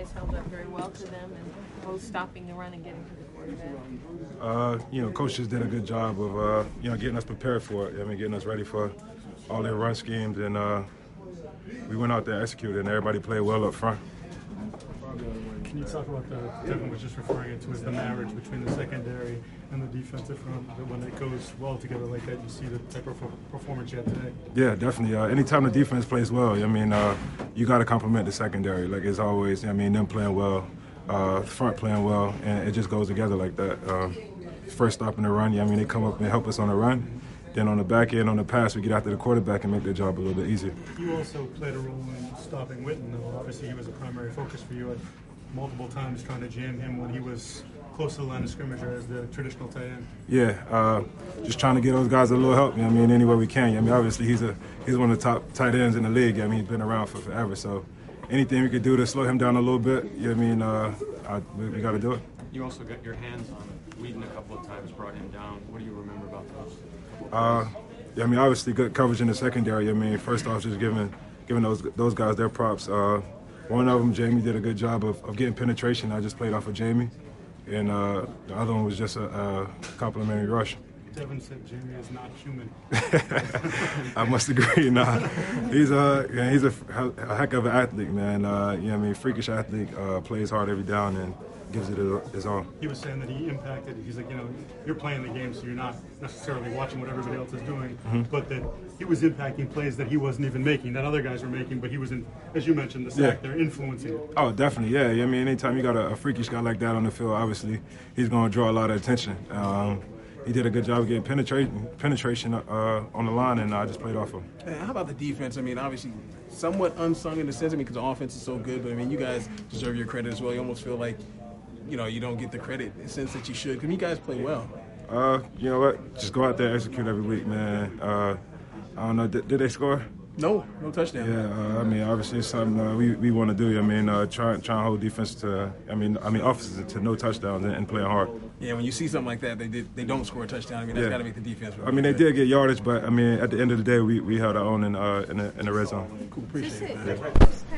guys held up very well to them and both stopping the run and getting to the quarterback? Coach just did a good job of, getting us prepared for it. I mean, getting us ready for all their run schemes, and we went out there and executed, and everybody played well up front. Can you talk about Devin was just referring it to as the marriage between the secondary and the defensive front, that when it goes well together like that, you see the type of performance you had today? Yeah, definitely. Anytime the defense plays well, you got to compliment the secondary. Like it's always, them playing well, front playing well, and it just goes together like that. First stop in the run, they come up and help us on the run. Then on the back end, on the pass, we get after the quarterback and make their job a little bit easier. You also played a role in stopping Witten, though. Obviously, he was a primary focus for you at multiple times, trying to jam him when he was close to the line of scrimmage as the traditional tight end. Yeah, just trying to get those guys a little help. Any way we can. Obviously he's one of the top tight ends in the league. He's been around for forever. So anything we could do to slow him down a little bit, we got to do it. You also got your hands on Whedon a couple of times, brought him down. What do you remember about those? Obviously good coverage in the secondary. First off, just giving those guys their props. One of them, Jamie, did a good job of getting penetration. I just played off of Jamie. And the other one was just a complimentary rush. Devin said Jamie is not human. I must agree. He's a heck of an athlete, man. Freakish athlete, plays hard every down and gives it his all. He was saying that he impacted. He's like, you're playing the game, so you're not necessarily watching what everybody else is doing, but that he was impacting plays that he wasn't even making, that other guys were making, but he was as you mentioned, the sack, they're influencing it. Oh, definitely, yeah. Anytime you got a freakish guy like that on the field, obviously he's going to draw a lot of attention. He did a good job of getting penetration on the line, and I just played off him. How about the defense? Obviously somewhat unsung in the sense, because the offense is so good, but you guys deserve your credit as well. You almost feel like you don't get the credit in the sense that you should. Because you guys play well. You know what? Just go out there and execute every week, man. I don't know. Did they score? No touchdown. Yeah, obviously it's something we want to do. Try and hold defense to, offenses to no touchdowns and playing hard. Yeah, when you see something like that, they don't score a touchdown. That's got to make the defense. They did get yardage, but at the end of the day, we held our own in the red zone. Cool, appreciate it.